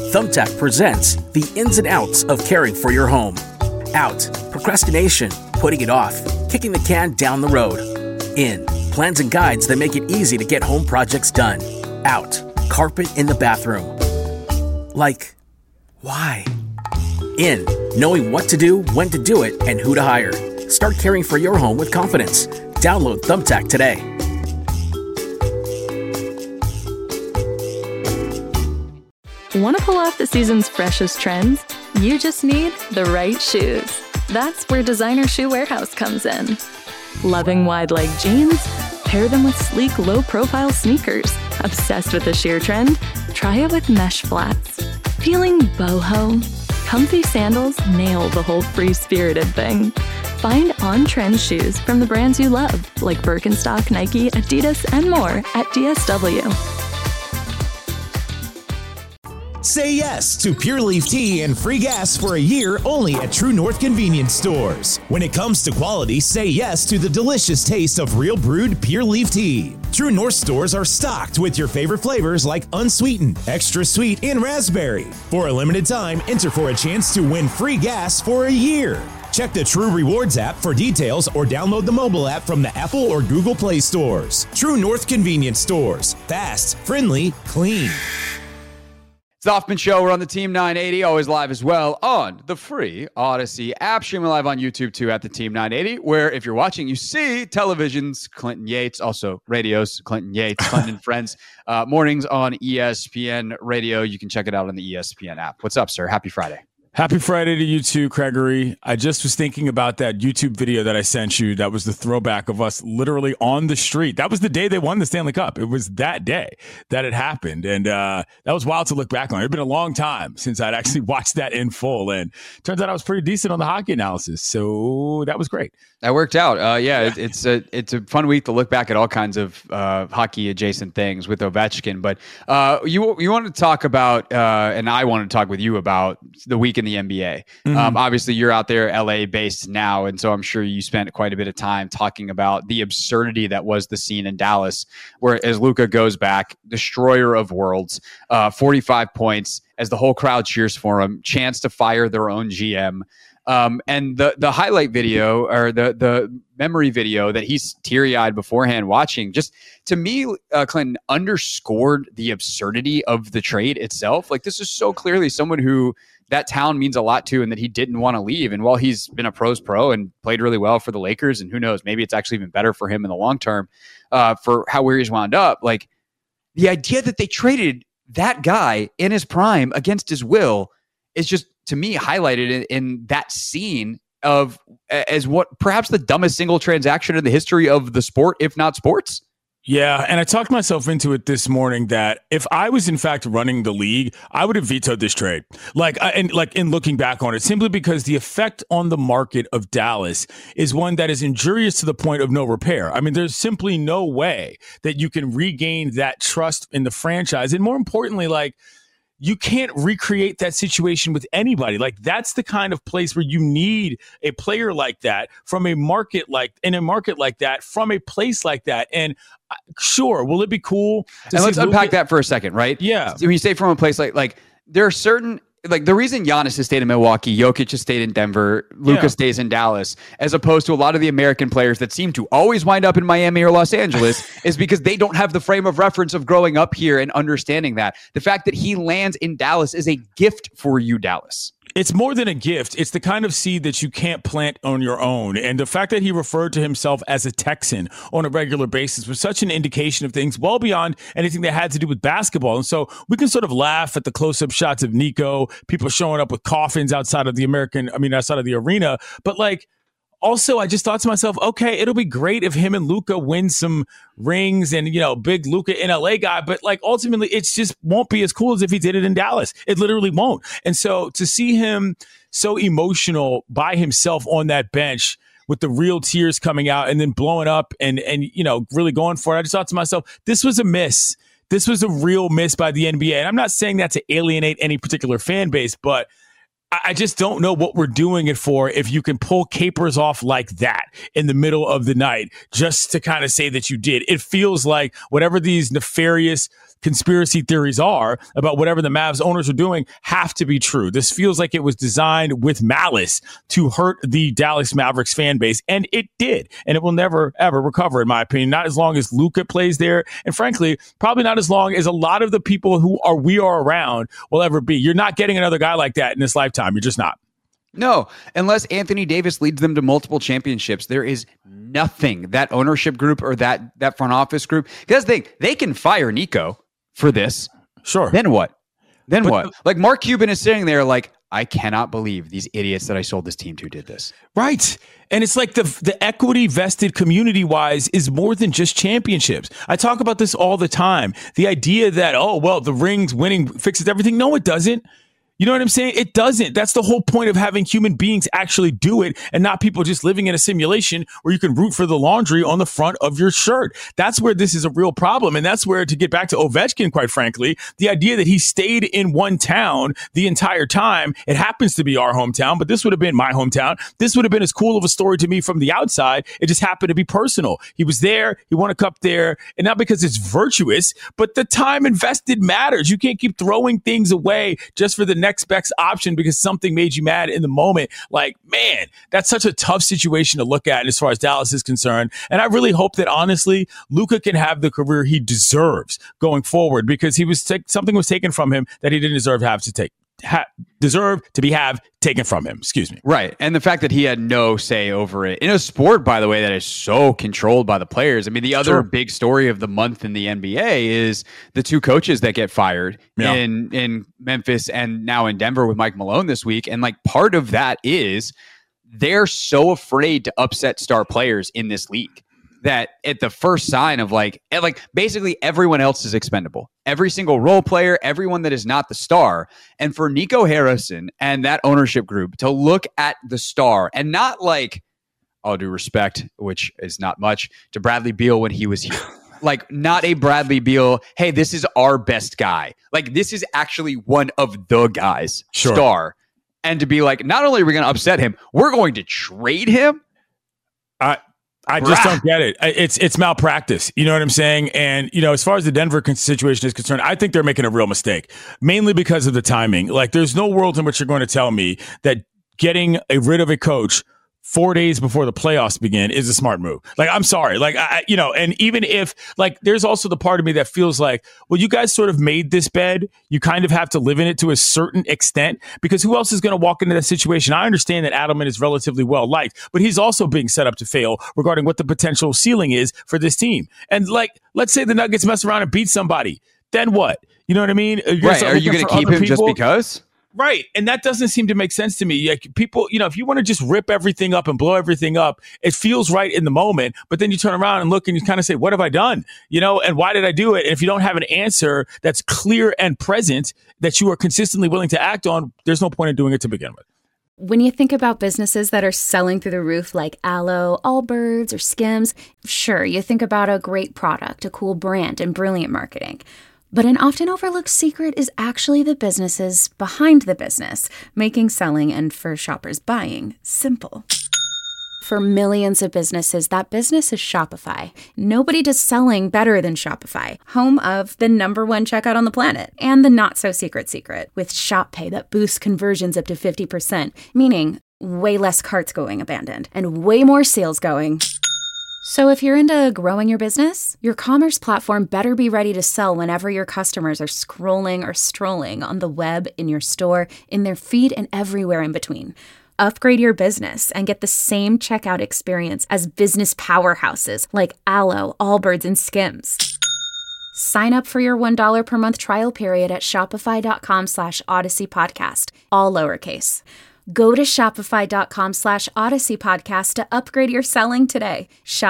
Thumbtack presents the ins and outs of caring for your home. Out, procrastination, putting it off, kicking the can down the road. In, plans and guides that make it easy to get home projects done. Out, carpet in the bathroom. Like, why? In, knowing what to do, when to do it, and who to hire. Start caring for your home with confidence. Download Thumbtack today. Want to pull off the season's freshest trends? You just need the right shoes. That's where Designer Shoe Warehouse comes in. Loving wide leg jeans? Pair them with sleek, low-profile sneakers. Obsessed with the sheer trend? Try it with mesh flats. Feeling boho? Comfy sandals nail the whole free-spirited thing. Find on-trend shoes from the brands you love, like Birkenstock, Nike, Adidas, and more at DSW. Say yes to Pure Leaf Tea and free gas for a year only at True North Convenience Stores. When it comes to quality, say yes to the delicious taste of real brewed Pure Leaf Tea. True North stores are stocked with your favorite flavors like unsweetened, extra sweet, and raspberry. For a limited time, enter for a chance to win free gas for a year. Check the True Rewards app for details or download the mobile app from the Apple or Google Play stores. True North Convenience Stores. Fast, friendly, clean. It's the Hoffman Show. We're on the Team 980, always live as well on the free Odyssey app. Streaming live on YouTube, too, at the Team 980, where if you're watching, you see television's Clinton Yates, also radios, Clinton Yates, Clinton and Friends, mornings on ESPN Radio. You can check it out on the ESPN app. What's up, sir? Happy Friday. Happy Friday to you too, Gregory. I just was thinking about that YouTube video that I sent you. That was the throwback of us literally on the street. That was the day they won the Stanley Cup. It was that day that it happened. And that was wild to look back on. It had been a long time since I'd actually watched that in full. And turns out I was pretty decent on the hockey analysis. So that was great. That worked out. It's a fun week to look back at all kinds of hockey adjacent things with Ovechkin. But you wanted to talk about, and I wanted to talk with you about the week in the NBA. Mm-hmm. Obviously, you're out there LA based now. And so I'm sure you spent quite a bit of time talking about the absurdity that was the scene in Dallas, where as Luka goes back, destroyer of worlds, 45 points as the whole crowd cheers for him, chance to fire their own GM. And the highlight video or the memory video that he's teary-eyed beforehand watching, just to me, Clinton underscored the absurdity of the trade itself. Like, this is so clearly someone who that town means a lot to and that he didn't want to leave. And while he's been a pro's pro and played really well for the Lakers, and who knows, maybe it's actually even better for him in the long term for where he's wound up. Like, the idea that they traded that guy in his prime against his will is just, to me, highlighted in that scene as what perhaps the dumbest single transaction in the history of the sport, if not sports. Yeah, and I talked myself into it this morning that if I was in fact running the league, I would have vetoed this trade. In looking back on it, simply because the effect on the market of Dallas is one that is injurious to the point of no repair. I mean, there's simply no way that you can regain that trust in the franchise, and more importantly, you can't recreate that situation with anybody. Like, that's the kind of place where you need a player like that from a market like that, from a place like that. And sure, will it be cool? And let's unpack that for a second, right? Yeah. When you say from a place like there are certain, like, the reason Giannis has stayed in Milwaukee, Jokic has stayed in Denver, Luka stays in Dallas, as opposed to a lot of the American players that seem to always wind up in Miami or Los Angeles, is because they don't have the frame of reference of growing up here and understanding that. The fact that he lands in Dallas is a gift for you, Dallas. It's more than a gift. It's the kind of seed that you can't plant on your own. And the fact that he referred to himself as a Texan on a regular basis was such an indication of things well beyond anything that had to do with basketball. And so we can sort of laugh at the close-up shots of Nico, people showing up with coffins outside of the arena. But also, I just thought to myself, okay, it'll be great if him and Luka win some rings and, big Luka in LA guy. But ultimately, it just won't be as cool as if he did it in Dallas. It literally won't. And so to see him so emotional by himself on that bench with the real tears coming out and then blowing up and really going for it, I just thought to myself, this was a miss. This was a real miss by the NBA. And I'm not saying that to alienate any particular fan base, but I just don't know what we're doing it for if you can pull capers off like that in the middle of the night just to kind of say that you did. It feels like whatever these nefarious conspiracy theories are about whatever the Mavs owners are doing have to be true. This feels like it was designed with malice to hurt the Dallas Mavericks fan base, and it did. And it will never, ever recover, in my opinion, not as long as Luka plays there. And frankly, probably not as long as a lot of the people we are around will ever be. You're not getting another guy like that in this lifetime. You're just not. No, unless Anthony Davis leads them to multiple championships, there is nothing that ownership group or that front office group. Because they can fire Nico for this. Sure. Then what? What? Like Mark Cuban is sitting there like, I cannot believe these idiots that I sold this team to did this. Right. And it's like the equity vested community wise is more than just championships. I talk about this all the time. The idea that, the rings winning fixes everything. No, it doesn't. You know what I'm saying? It doesn't. That's the whole point of having human beings actually do it and not people just living in a simulation where you can root for the laundry on the front of your shirt. That's where this is a real problem. And that's where, to get back to Ovechkin, quite frankly, the idea that he stayed in one town the entire time, it happens to be our hometown, but this would have been my hometown. This would have been as cool of a story to me from the outside. It just happened to be personal. He was there. He won a cup there. And not because it's virtuous, but the time invested matters. You can't keep throwing things away just for the next best option because something made you mad in the moment. Like, man, that's such a tough situation to look at as far as Dallas is concerned. And I really hope that, honestly, Luka can have the career he deserves going forward, because something was taken from him that he didn't deserve to have taken from him. Excuse me. Right. And the fact that he had no say over it in a sport, by the way, that is so controlled by the players. I mean, the other big story of the month in the NBA is the two coaches that get fired in Memphis and now in Denver with Mike Malone this week. And like, part of that is they're so afraid to upset star players in this league that at the first sign of like basically everyone else is expendable. Every single role player, everyone that is not the star. And for Nico Harrison and that ownership group to look at the star and not like, all due respect, which is not much, to Bradley Beal when he was here. Like, not a Bradley Beal, hey, this is our best guy. Like, this is actually one of the guys, star. And to be like, not only are we going to upset him, we're going to trade him. I just don't get it. It's malpractice. You know what I'm saying? And, as far as the Denver situation is concerned, I think they're making a real mistake, mainly because of the timing. Like, there's no world in which you're going to tell me that getting rid of a coach 4 days before the playoffs begin is a smart move. Like, I'm sorry. Like, and even if, like, there's also the part of me that feels like, well, you guys sort of made this bed. You kind of have to live in it to a certain extent, because who else is going to walk into that situation? I understand that Adelman is relatively well liked, but he's also being set up to fail regarding what the potential ceiling is for this team. And like, let's say the Nuggets mess around and beat somebody. Then what? You know what I mean? Right. Are you going to keep him just because? Right. And that doesn't seem to make sense to me. Like, people, if you want to just rip everything up and blow everything up, it feels right in the moment. But then you turn around and look and you kind of say, what have I done? And why did I do it? And if you don't have an answer that's clear and present that you are consistently willing to act on, there's no point in doing it to begin with. When you think about businesses that are selling through the roof like Aloe, Allbirds, or Skims, sure, you think about a great product, a cool brand, and brilliant marketing. But an often overlooked secret is actually the businesses behind the business, making selling and, for shoppers, buying simple. For millions of businesses, that business is Shopify. Nobody does selling better than Shopify, home of the #1 checkout on the planet and the not-so-secret secret with Shop Pay that boosts conversions up to 50%, meaning way less carts going abandoned and way more sales going. So if you're into growing your business, your commerce platform better be ready to sell whenever your customers are scrolling or strolling on the web, in your store, in their feed, and everywhere in between. Upgrade your business and get the same checkout experience as business powerhouses like Aloe, Allbirds, and Skims. Sign up for your $1 per month trial period at shopify.com/Odyssey Podcast, all lowercase. Go to shopify.com/Odyssey Podcast to upgrade your selling today.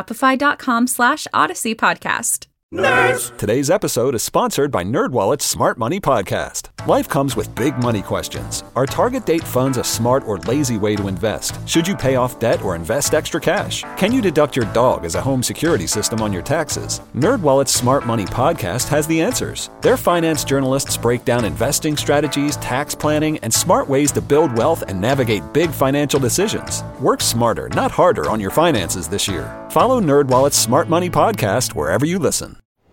Shopify.com/Odyssey Podcast. Nerds! Today's episode is sponsored by NerdWallet's Smart Money Podcast. Life comes with big money questions. Are target date funds a smart or lazy way to invest? Should you pay off debt or invest extra cash? Can you deduct your dog as a home security system on your taxes? NerdWallet's Smart Money Podcast has the answers. Their finance journalists break down investing strategies, tax planning, and smart ways to build wealth and navigate big financial decisions. Work smarter, not harder on your finances this year. Follow NerdWallet's Smart Money Podcast wherever you listen.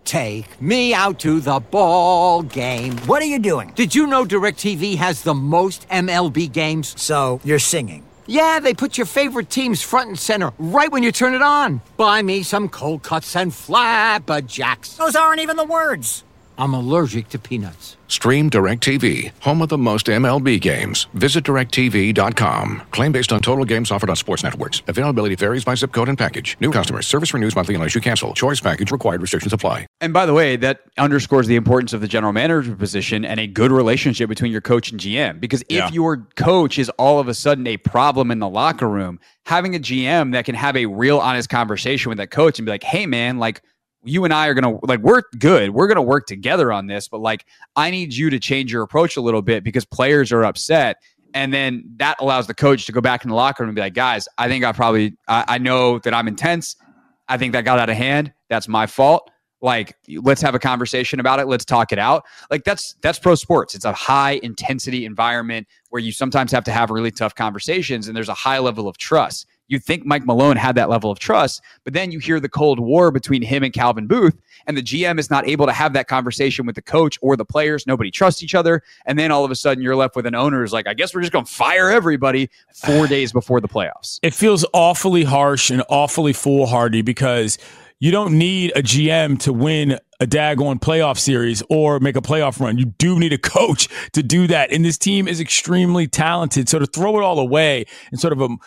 Take me out to the ball game. What are you doing? Did you know DirecTV has the most MLB games? So, you're singing. Yeah, they put your favorite teams front and center right when you turn it on. Buy me some cold cuts and flapjacks. Those aren't even the words. I'm allergic to peanuts. Stream DirecTV, home of the most MLB games. Visit DirecTV.com. Claim based on total games offered on sports networks. Availability varies by zip code and package. New customers. Service renews monthly unless you cancel. Choice package required. Restrictions apply. And by the way, that underscores the importance of the general manager position and a good relationship between your coach and GM. Because if your coach is all of a sudden a problem in the locker room, having a GM that can have a real honest conversation with that coach and be like, hey, man, like, you and I are going to, like, we're good. We're going to work together on this. But, like, I need you to change your approach a little bit because players are upset. And then that allows the coach to go back in the locker room and be like, guys, I think I know that I'm intense. I think that got out of hand. That's my fault. Like, let's have a conversation about it. Let's talk it out. Like, that's pro sports. It's a high intensity environment where you sometimes have to have really tough conversations and there's a high level of trust. You think Mike Malone had that level of trust, but then you hear the Cold War between him and Calvin Booth, and the GM is not able to have that conversation with the coach or the players. Nobody trusts each other. And then all of a sudden you're left with an owner who's like, I guess we're just going to fire everybody 4 days before the playoffs. It feels awfully harsh and awfully foolhardy because you don't need a GM to win a daggone playoff series or make a playoff run. You do need a coach to do that. And this team is extremely talented. So to throw it all away and sort of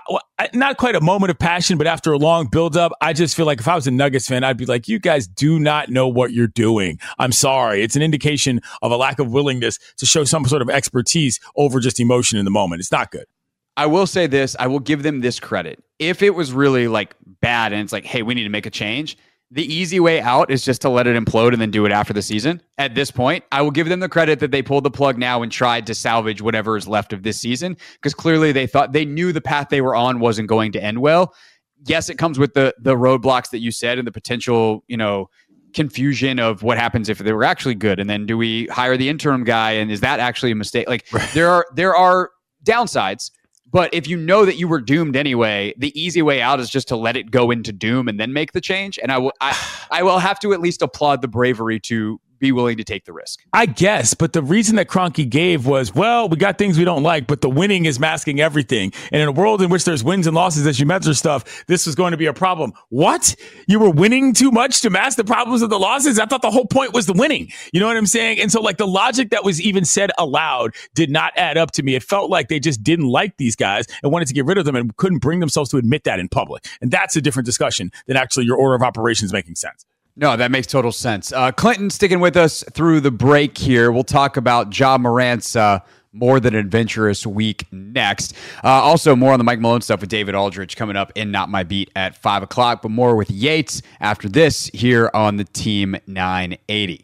not quite a moment of passion, but after a long buildup, I just feel like if I was a Nuggets fan, I'd be like, you guys do not know what you're doing. I'm sorry. It's an indication of a lack of willingness to show some sort of expertise over just emotion in the moment. It's not good. I will say this. I will give them this credit. If it was really like bad and it's like, hey, we need to make a change, the easy way out is just to let it implode and then do it after the season. At this point, I will give them the credit that they pulled the plug now and tried to salvage whatever is left of this season, because clearly they knew the path they were on wasn't going to end well. Yes, it comes with the roadblocks that you said and the potential, confusion of what happens if they were actually good. And then do we hire the interim guy? And is that actually a mistake? Like there are downsides. But if you know that you were doomed anyway, the easy way out is just to let it go into doom and then make the change. And I will have to at least applaud the bravery to be willing to take the risk. I guess, but the reason that Kroenke gave was, well, we got things we don't like, but the winning is masking everything. And in a world in which there's wins and losses as you measure stuff, this was going to be a problem. What? You were winning too much to mask the problems of the losses? I thought the whole point was the winning. You know what I'm saying? And so like the logic that was even said aloud did not add up to me. It felt like they just didn't like these guys and wanted to get rid of them and couldn't bring themselves to admit that in public. And that's a different discussion than actually your order of operations making sense. No, that makes total sense. Clinton sticking with us through the break here. We'll talk about Ja Morant's more than adventurous week next. Also, more on the Mike Malone stuff with David Aldridge coming up in Not My Beat at 5 o'clock, but more with Yates after this here on the Team 980.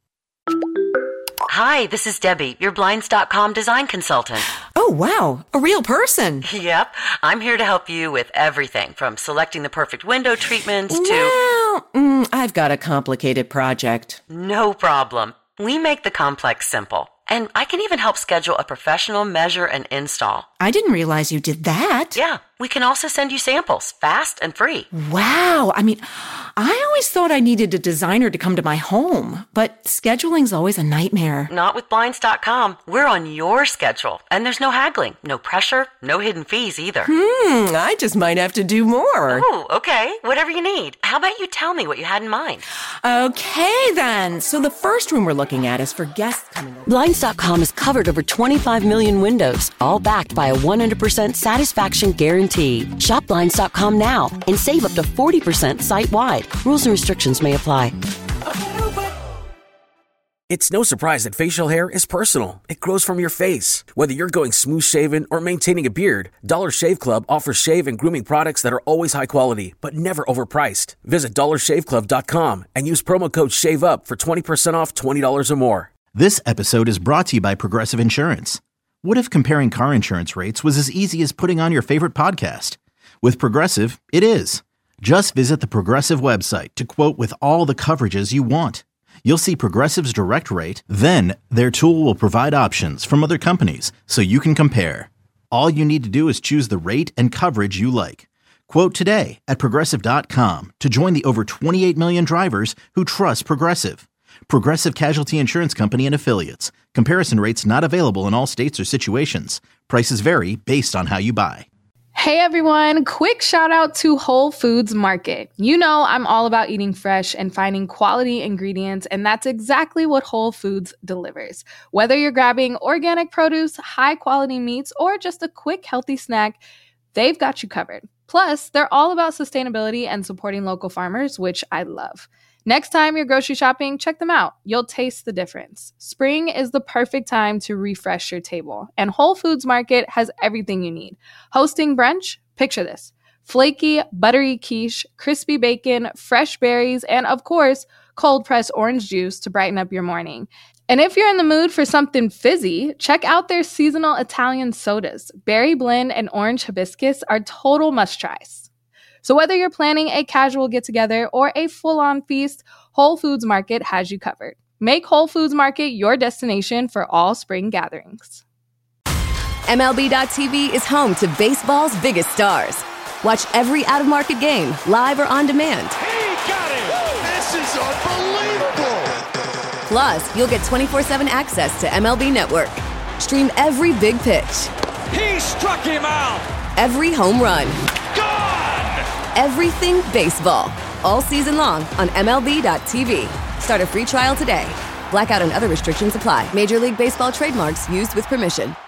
Hi, this is Debbie, your Blinds.com design consultant. Oh, wow. A real person. Yep. I'm here to help you with everything from selecting the perfect window treatments to... Well, I've got a complicated project. No problem. We make the complex simple. And I can even help schedule a professional measure and install. I didn't realize you did that. Yeah. We can also send you samples, fast and free. Wow. I mean, I always thought I needed a designer to come to my home, but scheduling's always a nightmare. Not with Blinds.com. We're on your schedule, and there's no haggling, no pressure, no hidden fees either. I just might have to do more. Oh, okay. Whatever you need. How about you tell me what you had in mind? Okay, then. So the first room we're looking at is for guests coming over. Blinds.com has covered over 25 million windows, all backed by a 100% satisfaction guarantee. Shop Blinds.com now and save up to 40% site-wide. Rules and restrictions may apply. It's no surprise that facial hair is personal. It grows from your face. Whether you're going smooth shaven or maintaining a beard, Dollar Shave Club offers shave and grooming products that are always high quality, but never overpriced. Visit DollarShaveClub.com and use promo code SHAVEUP for 20% off $20 or more. This episode is brought to you by Progressive Insurance. What if comparing car insurance rates was as easy as putting on your favorite podcast? With Progressive, it is. Just visit the Progressive website to quote with all the coverages you want. You'll see Progressive's direct rate, then their tool will provide options from other companies so you can compare. All you need to do is choose the rate and coverage you like. Quote today at Progressive.com to join the over 28 million drivers who trust Progressive. Progressive Casualty Insurance Company and Affiliates. Comparison rates not available in all states or situations. Prices vary based on how you buy. Hey everyone, quick shout out to Whole Foods Market. You know I'm all about eating fresh and finding quality ingredients, and that's exactly what Whole Foods delivers. Whether you're grabbing organic produce, high quality meats, or just a quick healthy snack, they've got you covered. Plus, they're all about sustainability and supporting local farmers, which I love. Next time you're grocery shopping, check them out. You'll taste the difference. Spring is the perfect time to refresh your table, and Whole Foods Market has everything you need. Hosting brunch? Picture this. Flaky, buttery quiche, crispy bacon, fresh berries, and of course, cold-pressed orange juice to brighten up your morning. And if you're in the mood for something fizzy, check out their seasonal Italian sodas. Berry blend and orange hibiscus are total must-tries. So whether you're planning a casual get-together or a full-on feast, Whole Foods Market has you covered. Make Whole Foods Market your destination for all spring gatherings. MLB.tv is home to baseball's biggest stars. Watch every out-of-market game, live or on demand. He got it! This is unbelievable! Plus, you'll get 24/7 access to MLB Network. Stream every big pitch. He struck him out! Every home run. Gone! Everything baseball. All season long on MLB.tv. Start a free trial today. Blackout and other restrictions apply. Major League Baseball trademarks used with permission.